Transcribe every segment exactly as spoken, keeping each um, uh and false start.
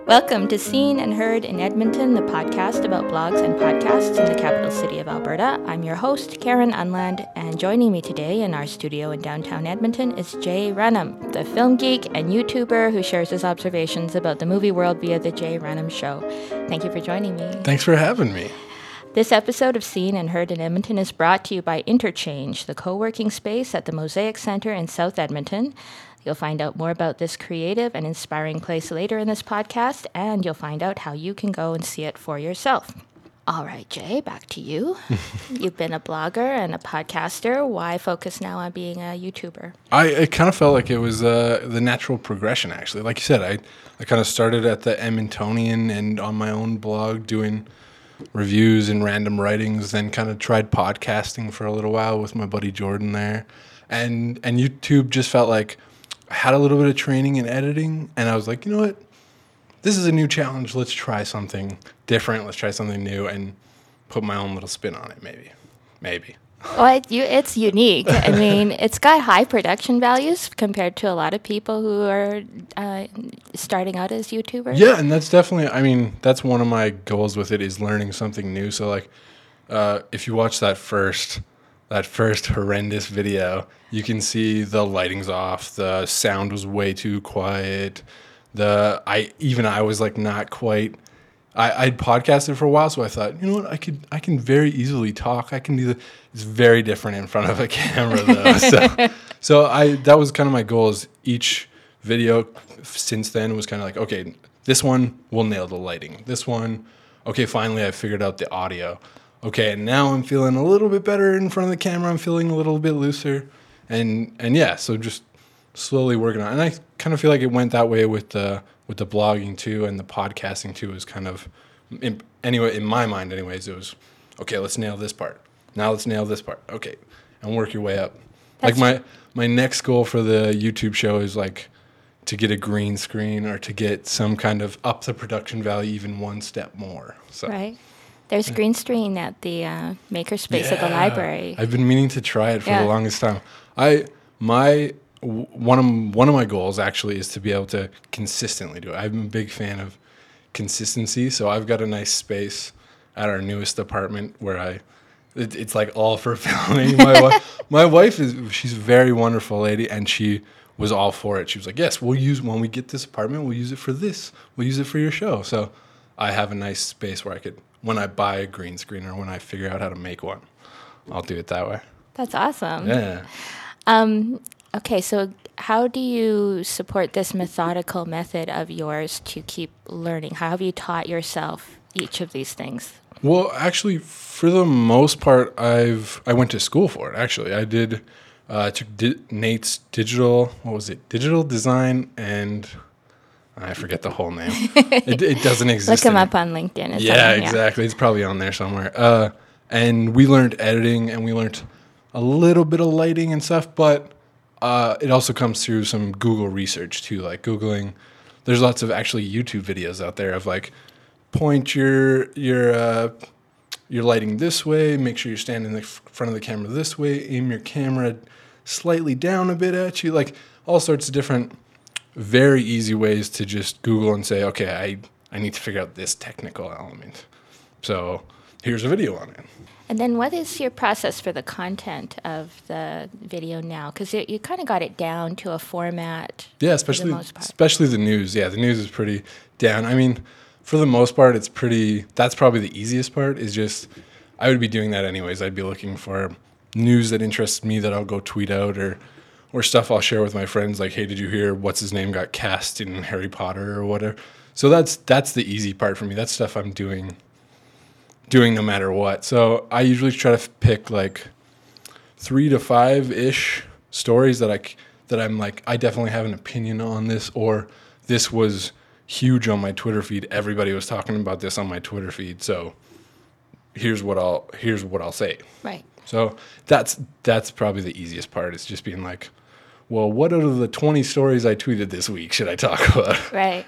Welcome to Seen and Heard in Edmonton, the podcast about blogs and podcasts in the capital city of Alberta. I'm your host, Karen Unland, and joining me today in our studio in downtown Edmonton is Jay Renham, the film geek and YouTuber who shares his observations about the movie world via The Jay Renham Show. Thank you for joining me. Thanks for having me. This episode of Seen and Heard in Edmonton is brought to you by Interchange, the co-working space at the Mosaic Centre in South Edmonton. You'll find out more about this creative and inspiring place later in this podcast, and you'll find out how you can go and see it for yourself. All right, Jay, back to you. You've been a blogger and a podcaster. Why focus now on being a YouTuber? I it kind of felt like it was uh, the natural progression, actually. Like you said, I, I kind of started at the Edmontonian and on my own blog doing reviews and random writings, then kind of tried podcasting for a little while with my buddy Jordan there. And, and YouTube just felt like I had a little bit of training in editing, and I was like, you know what? This is a new challenge. Let's try something different. Let's try something new and put my own little spin on it, maybe. Maybe. Well, it, you, it's unique. I mean, it's got high production values compared to a lot of people who are uh, starting out as YouTubers. Yeah, and that's definitely, I mean, that's one of my goals with it is learning something new. So, like, uh, if you watch that first... That first horrendous video, you can see the lighting's off, the sound was way too quiet. The I even I was like not quite. I I'd podcasted for a while, so I thought, you know what, I could I can very easily talk. I can do the. It's very different in front of a camera though. so so I that was kind of my goal. Is each video since then was kind of like, okay, this one we'll nail the lighting. This one, okay, finally I figured out the audio. Okay, and now I'm feeling a little bit better in front of the camera. I'm feeling a little bit looser. And and yeah, so just slowly working on it. And I kind of feel like it went that way with the with the blogging too, and the podcasting too is kind of, in, anyway, in my mind anyways, it was, okay, let's nail this part. Now let's nail this part. Okay, and work your way up. That's like my, my next goal for the YouTube show is like to get a green screen or to get some kind of up the production value even one step more. So. Right. There's green screen at the uh, makerspace yeah. at the library. I've been meaning to try it for yeah. the longest time. I my w- one of one of my goals actually is to be able to consistently do it. I'm a big fan of consistency, so I've got a nice space at our newest apartment where I it, it's like all for filming. My wife, my wife is she's a very wonderful lady, and she was all for it. She was like, "Yes, we'll use when we get this apartment, we'll use it for this. We'll use it for your show." So I have a nice space where I could. When I buy a green screen or when I figure out how to make one, I'll do it that way. That's awesome. Yeah. Um, okay, so how do you support this methodical method of yours to keep learning? How have you taught yourself each of these things? Well, actually, for the most part, I've I went to school for it. Actually, I did. Uh, I took di- Nate's digital. What was it? Digital design and. I forget the whole name. It, it doesn't exist. Look him any- up on LinkedIn. It's yeah, on, yeah, exactly. It's probably on there somewhere. Uh, and we learned editing, and we learned a little bit of lighting and stuff, but uh, it also comes through some Google research too, like Googling. There's lots of actually YouTube videos out there of like, point your your uh, your lighting this way, make sure you're standing in the front of the camera this way, aim your camera slightly down a bit at you, like all sorts of different very easy ways to just Google and say, okay, I, I need to figure out this technical element. So here's a video on it. And then what is your process for the content of the video now? Because you kind of got it down to a format. Yeah, especially for the most part. especially the news. Yeah, the news is pretty down. I mean, for the most part, it's pretty, that's probably the easiest part is just, I would be doing that anyways. I'd be looking for news that interests me that I'll go tweet out or Or stuff I'll share with my friends, like, hey, did you hear what's his name got cast in Harry Potter or whatever? So that's that's the easy part for me. That's stuff I'm doing, doing no matter what. So I usually try to pick like three to five ish stories that I that I'm like I definitely have an opinion on this, or this was huge on my Twitter feed. Everybody was talking about this on my Twitter feed. So here's what I'll here's what I'll say. Right. So that's that's probably the easiest part. It's just being like, well, what out of the twenty stories I tweeted this week should I talk about? Right.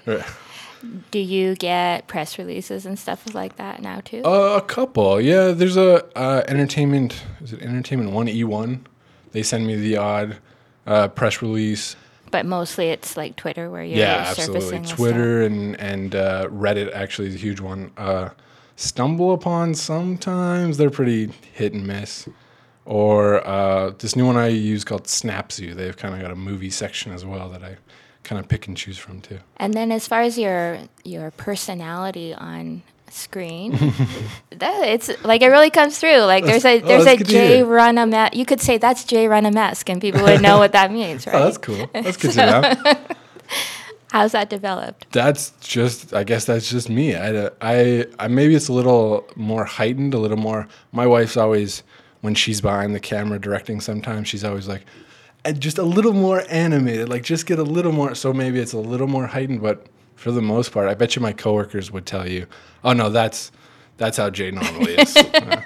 Do you get press releases and stuff like that now too? Uh, a couple, yeah. There's a uh, entertainment. Is it Entertainment One E one? They send me the odd uh, press release. But mostly it's like Twitter where you're Yeah, surfacing absolutely. the Twitter and and uh, Reddit actually is a huge one. Uh, stumble upon sometimes they're pretty hit and miss. Or uh, this new one I use called Snapzoo. They've kind of got a movie section as well that I kind of pick and choose from too. And then as far as your your personality on screen, that it's like it really comes through. Like there's a Oh, there's that's a good to Jay hear. Runamesk. You could say that's Jay Runamesk, and people would know what that means, right? Oh, that's cool. That's good to know. How's that developed? That's just, I guess that's just me. I, I, I, maybe it's a little more heightened, a little more. My wife's always, when she's behind the camera directing, sometimes she's always like, "And just a little more animated, like just get a little more." So maybe it's a little more heightened, but for the most part, I bet you my coworkers would tell you, "Oh no, that's that's how Jay normally is." Uh,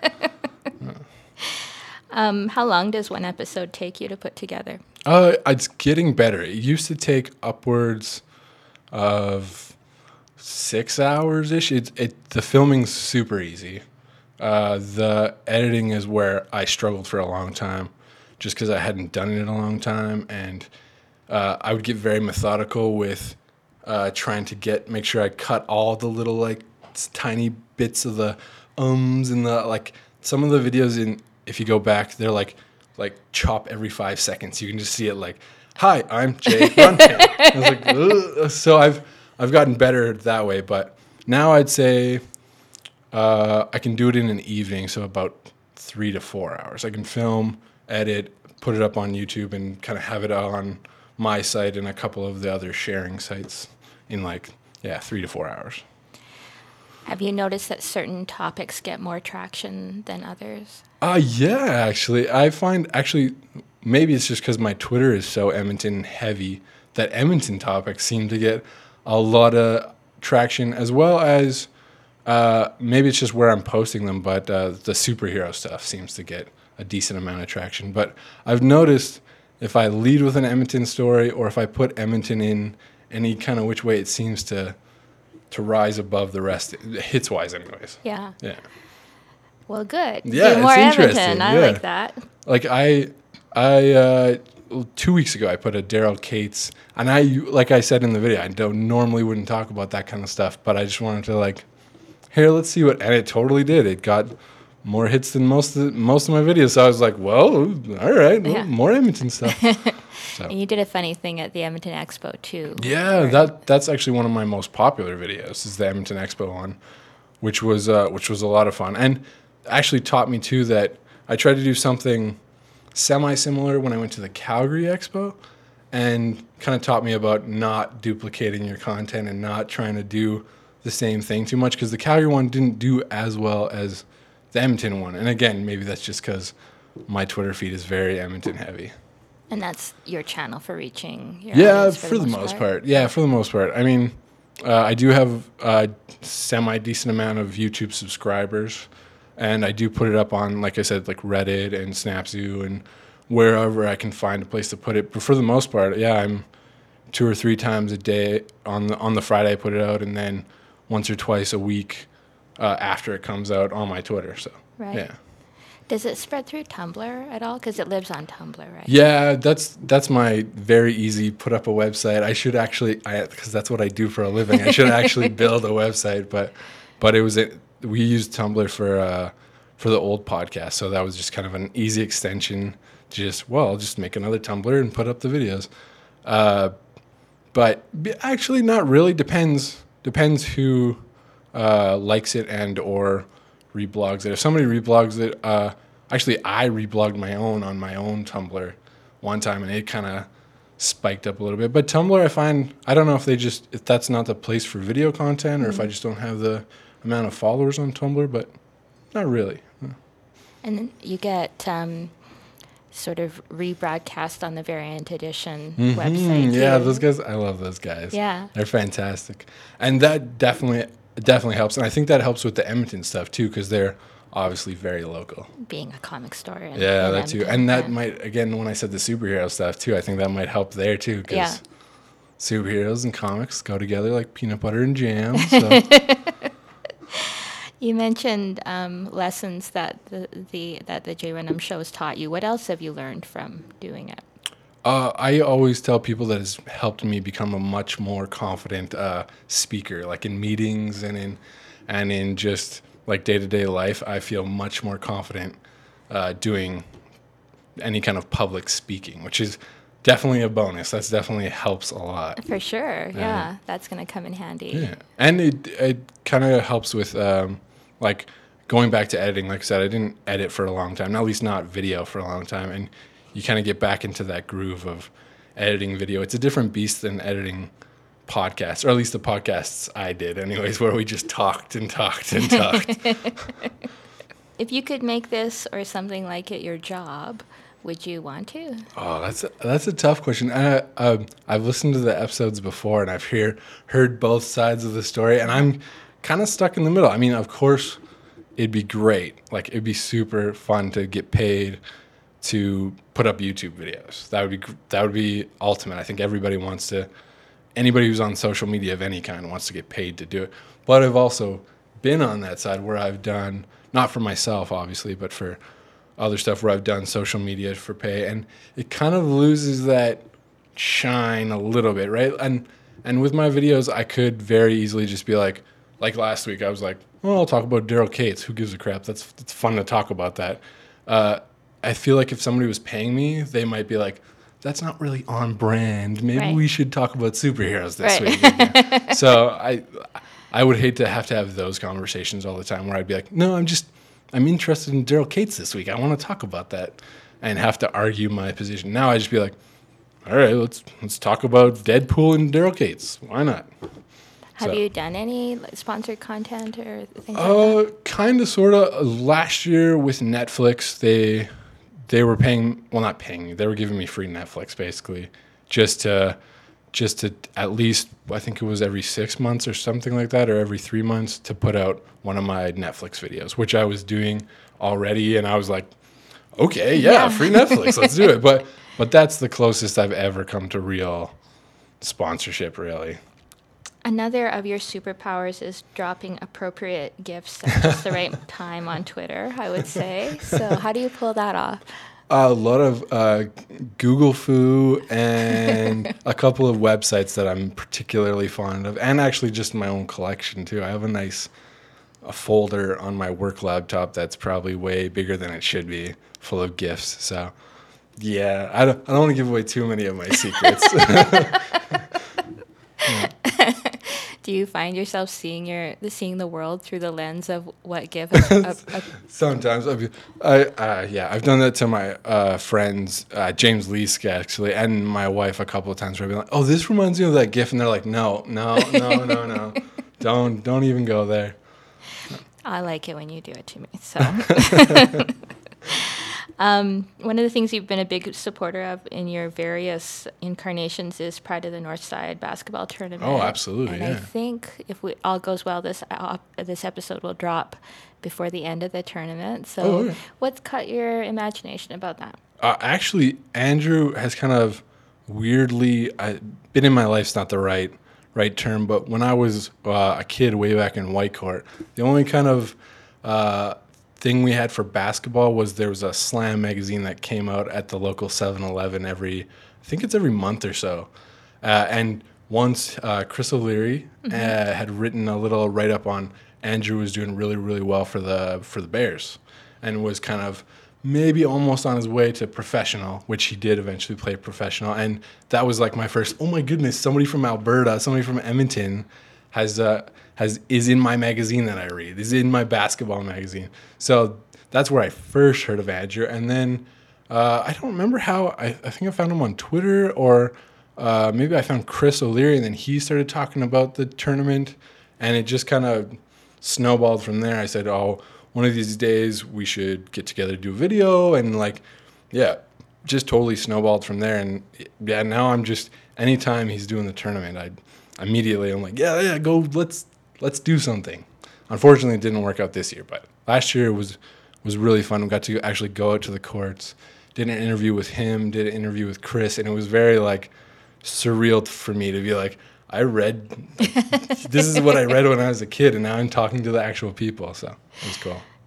Um, how long does one episode take you to put together? Uh, it's getting better. It used to take upwards of six hours ish. It, it the filming's super easy. Uh, the editing is where I struggled for a long time, just because I hadn't done it in a long time, and uh, I would get very methodical with uh, trying to get make sure I cut all the little like s- tiny bits of the ums and the like. Some of the videos in if you go back, they're like like chop every five seconds. You can just see it like, "Hi, I'm Jay Runtan." I was like, "Ugh." So I've I've gotten better that way, but now I'd say uh, I can do it in an evening, so about three to four hours. I can film, edit, put it up on YouTube, and kind of have it on my site and a couple of the other sharing sites in like yeah three to four hours. Have you noticed that certain topics get more traction than others? Uh, yeah, actually. I find, actually, maybe it's just because my Twitter is so Edmonton heavy that Edmonton topics seem to get a lot of traction, as well as uh, maybe it's just where I'm posting them, but uh, the superhero stuff seems to get a decent amount of traction. But I've noticed if I lead with an Edmonton story or if I put Edmonton in any kind of which way, it seems to to rise above the rest, hits wise anyways. Yeah. Yeah. Well, good. Yeah, Do more it's interesting, Edmonton. I yeah. like that. Like I, I uh, two weeks ago I put a Daryl Cates, and I like I said in the video, I don't normally wouldn't talk about that kind of stuff, but I just wanted to like, here, let's see what, and it totally did. It got more hits than most of the, most of my videos. So I was like, well, all right, well, Yeah. more Edmonton stuff. So. And you did a funny thing at the Edmonton Expo too. Yeah, that that's actually one of my most popular videos is the Edmonton Expo one, which was uh, which was a lot of fun, and actually taught me too that I tried to do something semi-similar when I went to the Calgary Expo, and kind of taught me about not duplicating your content and not trying to do the same thing too much, because the Calgary one didn't do as well as the Edmonton one, and again, maybe that's just because my Twitter feed is very Edmonton heavy. And that's your channel for reaching your Yeah, audience for, the, most part. Yeah, for the most part. I mean, uh, I do have a semi-decent amount of YouTube subscribers, and I do put it up on, like I said, like Reddit and Snapzoo and wherever I can find a place to put it. But for the most part, yeah, I'm two or three times a day. On the, on the Friday, I put it out, and then once or twice a week uh, after it comes out on my Twitter. So, Right. yeah. Does it spread through Tumblr at all? Because it lives on Tumblr, right? Yeah, that's that's my very easy put up a website. I should actually, I because that's what I do for a living. I should actually build a website, but but it was it, we used Tumblr for uh, for the old podcast, so that was just kind of an easy extension. To just well, I'll just make another Tumblr and put up the videos. Uh, but b- actually, not really. Depends depends who uh, likes it and or reblogs it. If somebody reblogs it, uh, actually I reblogged my own on my own Tumblr one time, and it kind of spiked up a little bit. But Tumblr, I find, I don't know if they just, if that's not the place for video content, or mm-hmm. if I just don't have the amount of followers on Tumblr, but not really. And then you get um, sort of rebroadcast on the Variant Edition Mm-hmm. website. Yeah, too. those guys, I love those guys. Yeah. They're fantastic. And that definitely, definitely helps. And I think that helps with the Edmonton stuff too, because they're obviously very local. Being a comic store. In, yeah, in that too. Edmonton, And that yeah. might, again, when I said the superhero stuff too, I think that might help there too, because Yeah. superheroes and comics go together like peanut butter and jam. So. You mentioned um, lessons that the, the that the Jay Renham show has taught you. What else have you learned from doing it? Uh, I always tell people that it's helped me become a much more confident uh, speaker, like in meetings and in and in just like day to day life. I feel much more confident uh, doing any kind of public speaking, which is definitely a bonus. That's definitely helps a lot. For sure. Yeah, that's going to come in handy. Yeah, and it it kind of helps with um, like going back to editing. Like I said, I didn't edit for a long time, at least not video for a long time, and you kind of get back into that groove of editing video. It's a different beast than editing podcasts, or at least the podcasts I did, anyways, where we just talked and talked and talked. If you could make this or something like it your job, would you want to? Oh, that's a, that's a tough question. I, um, I've listened to the episodes before, and I've hear, heard both sides of the story, and I'm kind of stuck in the middle. I mean, of course, it'd be great. Like, it'd be super fun to get paid to put up YouTube videos. That would be that would be ultimate. I think everybody wants to, anybody who's on social media of any kind wants to get paid to do it. But I've also been on that side where I've done, not for myself, obviously, but for other stuff where I've done social media for pay, and it kind of loses that shine a little bit, right? And and with my videos, I could very easily just be like, like last week, I was like, well, I'll talk about Daryl Cates. Who gives a crap? That's it's fun to talk about that. Uh, I feel like if somebody was paying me, they might be like, that's not really on brand. Maybe right. we should talk about superheroes this right. week. Yeah. So I I would hate to have to have those conversations all the time where I'd be like, no, I'm just, I'm interested in Daryl Cates this week. I want to talk about that, and have to argue my position. Now I just be like, all right, let's let's talk about Deadpool and Daryl Cates. Why not? Have so. you done any like, sponsored content or things uh, like that? Kind of, sort of. Last year with Netflix, they they were paying, well, not paying me. They were giving me free Netflix, basically, just to, just to at least, I think it was every six months or something like that, or every three months to put out one of my Netflix videos, which I was doing already. And I was like, okay, yeah, yeah. free Netflix, let's do it. But but that's the closest I've ever come to real sponsorship, really. Another of your superpowers is dropping appropriate gifts at just the right time on Twitter, I would say. So how do you pull that off? A lot of uh, Google Foo and a couple of websites that I'm particularly fond of, and actually just my own collection too. I have a nice a folder on my work laptop that's probably way bigger than it should be, full of gifts. So yeah, I don't, I don't want to give away too many of my secrets. Yeah. Do you find yourself seeing your seeing the world through the lens of what gift? A, a, a Sometimes, I've, I uh, yeah, I've done that to my uh, friends, uh, James Leask actually, and my wife a couple of times. Where I've been like, "Oh, this reminds me of that gift," and they're like, "No, no, no, no, no, don't, don't even go there." I like it when you do it to me. So. Um, one of the things you've been a big supporter of in your various incarnations is Pride of the North Side basketball tournament. Oh, absolutely, and yeah. I think if we all goes well, this uh, this episode will drop before the end of the tournament. So oh, yeah. What's caught your imagination about that? Uh, actually, Andrew has kind of weirdly, uh, been in my life's not the right right term, but when I was uh, a kid way back in Whitecourt, the only kind of uh, thing we had for basketball was there was a Slam magazine that came out at the local seven eleven every, I think it's every month or so. Uh, and once uh, Chris O'Leary mm-hmm. uh, had written a little write-up on Andrew was doing really, really well for the for the Bears, and was kind of maybe almost on his way to professional, which he did eventually play professional. And that was like my first, oh my goodness, somebody from Alberta, somebody from Edmonton has uh, has is in my magazine that I read, is in my basketball magazine. So that's where I first heard of Andrew. And then uh, I don't remember how, I, I think I found him on Twitter, or uh, maybe I found Chris O'Leary, and then he started talking about the tournament, and it just kind of snowballed from there. I said, oh, one of these days we should get together to do a video, and like, yeah, just totally snowballed from there. And yeah, now I'm just, anytime he's doing the tournament, I immediately I'm like, yeah, yeah, go, let's let's do something. Unfortunately, it didn't work out this year, but last year was was really fun. We got to actually go out to the courts, did an interview with him, did an interview with Chris, and it was very like surreal for me to be like, I read, this is what I read when I was a kid, and now I'm talking to the actual people, so it was cool.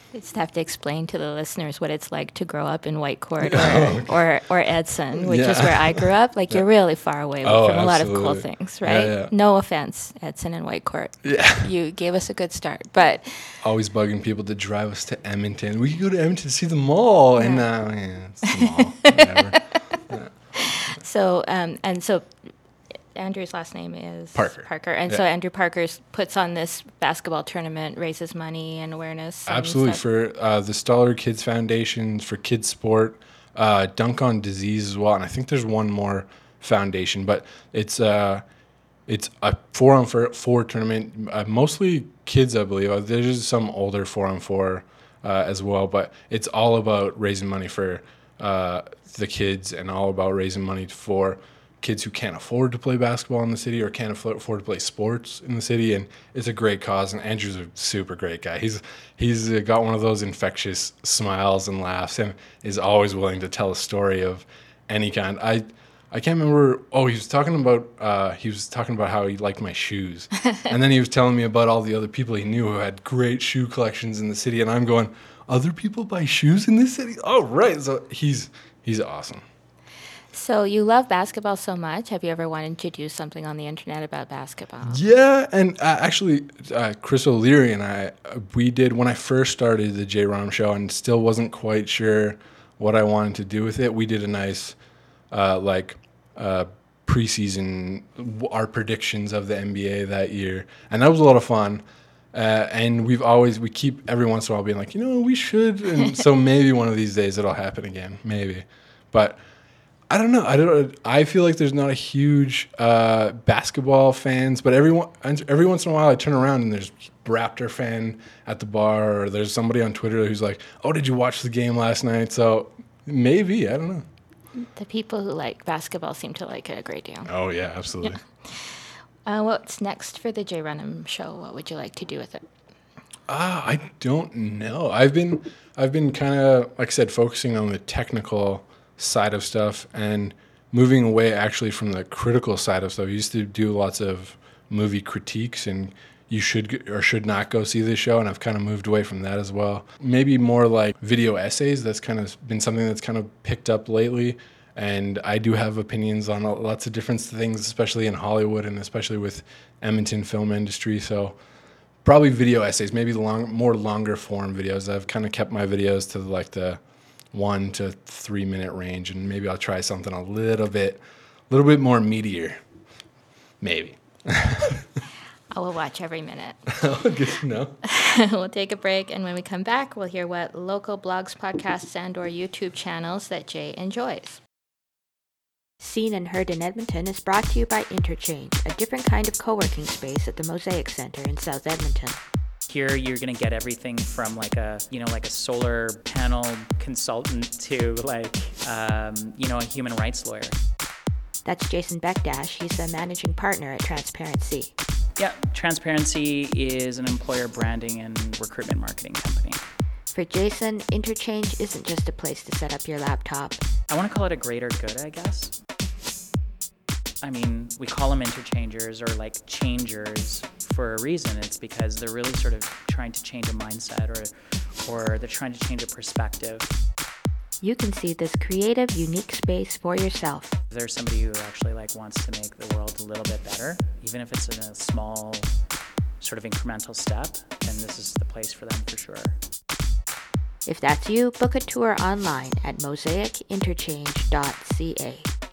Just have to explain to the listeners what it's like to grow up in Whitecourt or, or, or Edson, which yeah. is where I grew up. Like, yeah. you're really far away oh, from a lot of cool things, right? Yeah, yeah. No offense, Edson and Whitecourt. Yeah. You gave us a good start, but... Always bugging people to drive us to Edmonton. We can go to Edmonton to see the mall. Yeah. And now, uh, yeah, it's the mall. Whatever. Yeah. So, um, and so... Andrew's last name is Parker. Parker. And yeah. so Andrew Parker puts on this basketball tournament, raises money and awareness. And Absolutely. stuff. For uh, the Stoller Kids Foundation, for kids sport, uh, Dunk on Disease as well. And I think there's one more foundation, but it's uh, it's a four on four tournament, uh, mostly kids, I believe. Uh, there's some older four on four uh, as well, but it's all about raising money for uh, the kids and all about raising money for kids who can't afford to play basketball in the city or can't afford to play sports in the city, and it's a great cause. And Andrew's a super great guy. He's he's got one of those infectious smiles and laughs, and is always willing to tell a story of any kind. I I can't remember. Oh, he was talking about uh, he was talking about how he liked my shoes, and then he was telling me about all the other people he knew who had great shoe collections in the city, and I'm going, other people buy shoes in this city? Oh, right. So he's he's awesome. So you love basketball so much. Have you ever wanted to do something on the internet about basketball? Yeah, and uh, actually, uh, Chris O'Leary and I, uh, we did, when I first started the J. Rom Show and still wasn't quite sure what I wanted to do with it, we did a nice, uh, like, uh, preseason, our predictions of the N B A that year. And that was a lot of fun. Uh, and we've always, we keep every once in a while being like, you know, we should. And so maybe one of these days it'll happen again, maybe. But I don't know. I don't. I feel like there's not a huge uh, basketball fans, but every every once in a while I turn around and there's Raptor fan at the bar, or there's somebody on Twitter who's like, "Oh, did you watch the game last night?" So maybe, I don't know. The people who like basketball seem to like it a great deal. Oh yeah, absolutely. Yeah. Uh, what's next for the J. Runham Show? What would you like to do with it? Ah, uh, I don't know. I've been I've been kind of, like I said, focusing on the technical side of stuff and moving away actually from the critical side of stuff. I used to do lots of movie critiques and you should or should not go see this show, and I've kind of moved away from that as well. Maybe more like video essays. That's kind of been something that's kind of picked up lately, and I do have opinions on lots of different things, especially in Hollywood and especially with Edmonton film industry. So probably video essays, maybe long, more longer form videos. I've kind of kept my videos to like the one to three minute range, and maybe I'll try something a little bit, a little bit more meatier, maybe. I will watch every minute. Oh, good to know. We'll take a break, and when we come back, we'll hear what local blogs, podcasts, and or YouTube channels that Jay enjoys. Seen and Heard in Edmonton is brought to you by Interchange, a different kind of co-working space at the Mosaic Centre in South Edmonton. Here you're going to get everything from like a, you know, like a solar panel consultant to like, um, you know, a human rights lawyer. That's Jason Bekdash. He's the managing partner at Transparency. Yeah, Transparency is an employer branding and recruitment marketing company. For Jason, Interchange isn't just a place to set up your laptop. I want to call it a greater good, I guess. I mean, we call them interchangers or like changers for a reason. It's because they're really sort of trying to change a mindset or, or they're trying to change a perspective. You can see this creative, unique space for yourself. If there's somebody who actually like wants to make the world a little bit better, even if it's in a small sort of incremental step, then this is the place for them for sure. If that's you, book a tour online at mosaic interchange dot c a.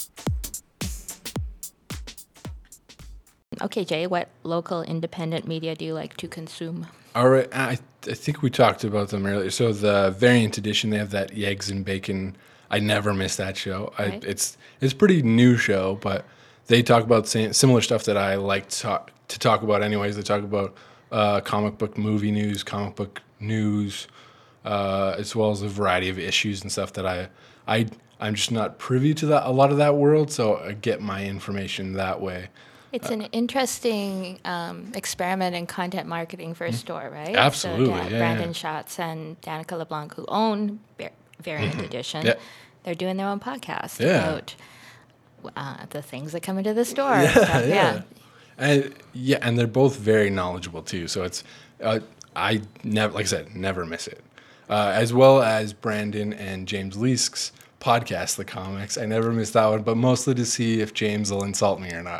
Okay, Jay, what local independent media do you like to consume? All right, I, I think we talked about them earlier. So the Variant Edition, they have that Eggs and Bacon. I never miss that show. Right. I, it's it's a pretty new show, but they talk about same, similar stuff that I like to talk, to talk about anyways. They talk about uh, comic book movie news, comic book news, uh, as well as a variety of issues and stuff that I, I, I'm just not privy to that a lot of that world, so I get my information that way. It's an interesting um, experiment in content marketing for a store, right? Absolutely, so Dan, yeah, Brandon yeah. Schatz and Danica LeBlanc, who own Var- Variant Edition, yeah. they're doing their own podcast yeah. about uh, the things that come into the store. Yeah, and stuff. yeah. yeah. And, yeah, and they're both very knowledgeable, too. So it's, uh, I never, like I said, never miss it. uh, as well as Brandon and James Leask's podcast, The Comics. I never miss that one, but mostly to see if James will insult me or not.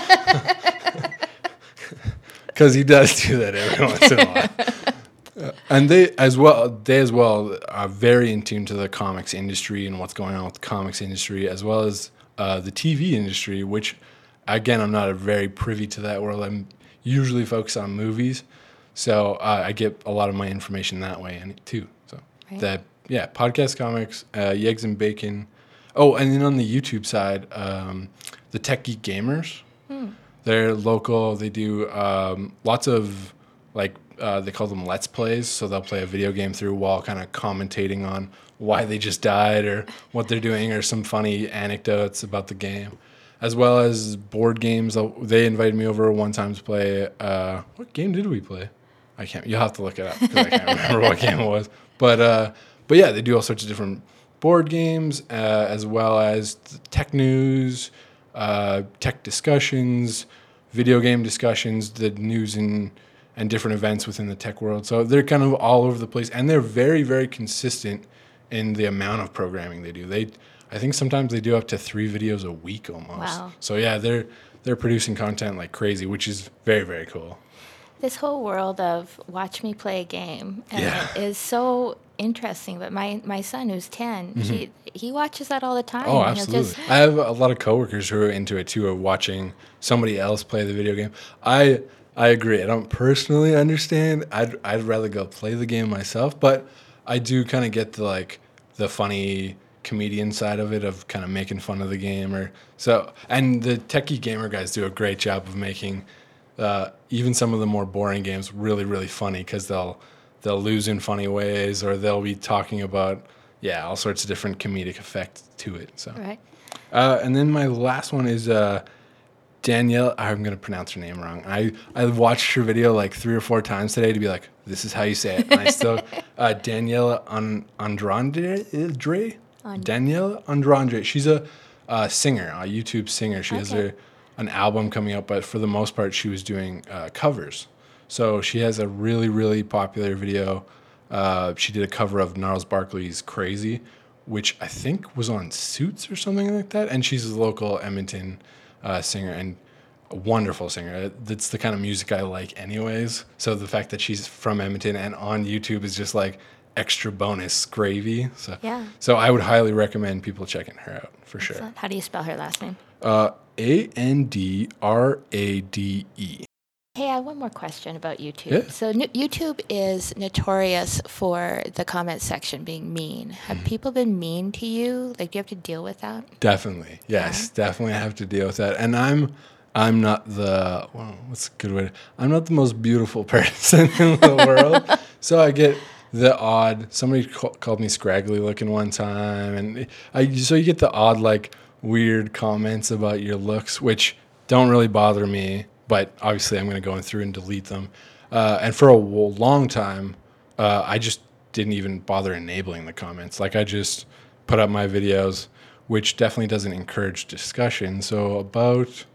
Because he does do that every once in a while. Uh, and they as well, they as well are very in tune to the comics industry and what's going on with the comics industry, as well as uh, the T V industry, which, again, I'm not a very privy to that world. I'm usually focused on movies, so uh, I get a lot of my information that way and too. So Right. that, yeah, podcast comics, uh, Yeggs and Bacon. Oh, and then on the YouTube side, um, the Tech Geek Gamers. Hmm. They're local. They do um, lots of, like, uh, they call them Let's Plays. So they'll play a video game through while kind of commentating on why they just died or what they're doing or some funny anecdotes about the game, as well as board games. They invited me over one time to play. Uh, what game did we play? I can't. You'll have to look it up because I can't remember what game it was. But uh, but yeah, they do all sorts of different board games, uh, as well as tech news, uh, tech discussions, video game discussions, the news and and different events within the tech world. So they're kind of all over the place, and they're very, very consistent in the amount of programming they do. They, I think sometimes they do up to three videos a week almost. Wow. So yeah, they're they're producing content like crazy, which is very, very cool. This whole world of watch me play a game uh, Yeah. is so interesting. But my, my son, who's ten, he he watches that all the time. Oh, and he'll absolutely. just- I have a lot of coworkers who are into it too, of watching somebody else play the video game. I I agree. I don't personally understand. I'd I'd rather go play the game myself, but I do kind of get the like the funny comedian side of it, of kind of making fun of the game, or so. And the Techie Gamer guys do a great job of making uh, even some of the more boring games really, really funny, because they'll they'll lose in funny ways, or they'll be talking about yeah all sorts of different comedic effects to it. So. Right. Uh, and then my last one is uh, Danielle. I'm going to pronounce her name wrong. I, I watched her video like three or four times today to be like, this is how you say it. And I still, uh, Danielle An- Andrade? Dre? And- Danielle Andrade. She's a uh, singer, a YouTube singer. She has Okay. her, an album coming out, but for the most part, she was doing uh, covers. So she has a really, really popular video. Uh, she did a cover of Gnarls Barkley's Crazy, which I think was on Suits or something like that. And she's a local Edmonton uh, singer and a wonderful singer. That's the kind of music I like anyways. So the fact that she's from Edmonton and on YouTube is just like extra bonus gravy. So Yeah. so I would highly recommend people checking her out for sure. Excellent. How do you spell her last name? Uh, A N D R A D E. Hey, I have one more question about YouTube. Yeah. So n- YouTube is notorious for the comment section being mean. Have Mm-hmm. people been mean to you? Like, do you have to deal with that? Definitely. Yes, definitely I have to deal with that. And I'm I'm not the well, what's a good way to, I'm not the most beautiful person in the world. So I get the odd somebody ca- called me scraggly looking one time, and I so you get the odd like weird comments about your looks, which don't really bother me, but obviously I'm going to go through and delete them. Uh, and for a w- long time, uh, I just didn't even bother enabling the comments. Like I just put up my videos, which definitely doesn't encourage discussion. So about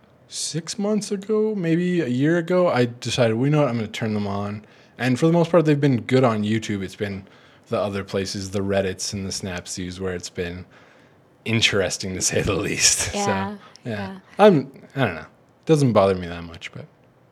six months ago, maybe a year ago, I decided, well, you know what, I'm going to turn them on. And for the most part, they've been good on YouTube. It's been the other places, the Reddits and the Snapseeds, where it's been interesting to say the least. Yeah, so, yeah. yeah. I'm, I don't know. It doesn't bother me that much, but.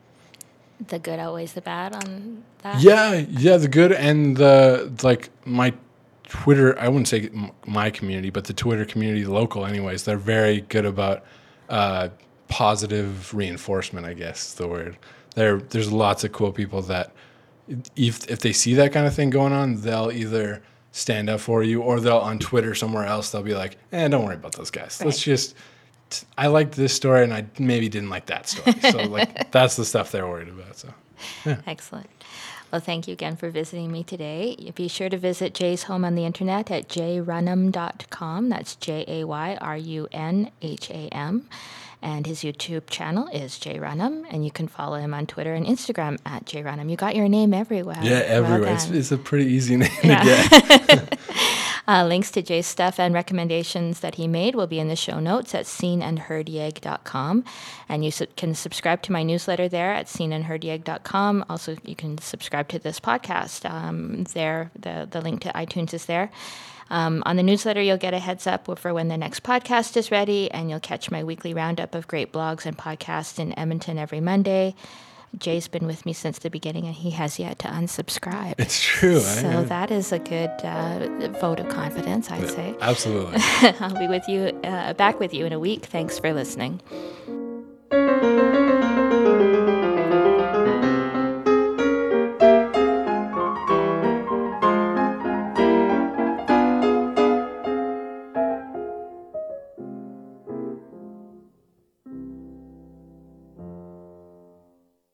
The good outweighs the bad on that? Yeah, yeah, the good and the, like, my Twitter, I wouldn't say m- my community, but the Twitter community, local anyways, they're very good about uh, positive reinforcement, I guess is the word. There, There's lots of cool people that if if they see that kind of thing going on, they'll either stand up for you or they'll on Twitter somewhere else, they'll be like, eh, don't worry about those guys. Right. Let's just, t- I liked this story and I maybe didn't like that story. So, like, that's the stuff they're worried about, so. Excellent. Well, thank you again for visiting me today. Be sure to visit Jay's home on the internet at jay runham dot com. That's J A Y R U N H A M. And his YouTube channel is Jay Runham, and you can follow him on Twitter and Instagram at Jay Runham. You got your name everywhere. Yeah, Well everywhere. It's, done. it's a pretty easy name Yeah. to get. Uh, links to Jay's stuff and recommendations that he made will be in the show notes at seen and heard yeg dot com. And you su- can subscribe to my newsletter there at seen and heard yeg dot com. Also, you can subscribe to this podcast um, there. The, the link to iTunes is there. Um, on the newsletter, you'll get a heads up for when the next podcast is ready, and you'll catch my weekly roundup of great blogs and podcasts in Edmonton every Monday. Jay's been with me since the beginning, and he has yet to unsubscribe. It's true. So I, I, that is a good uh, vote of confidence, I'd say. Absolutely. I'll be with you, uh, back with you in a week. Thanks for listening.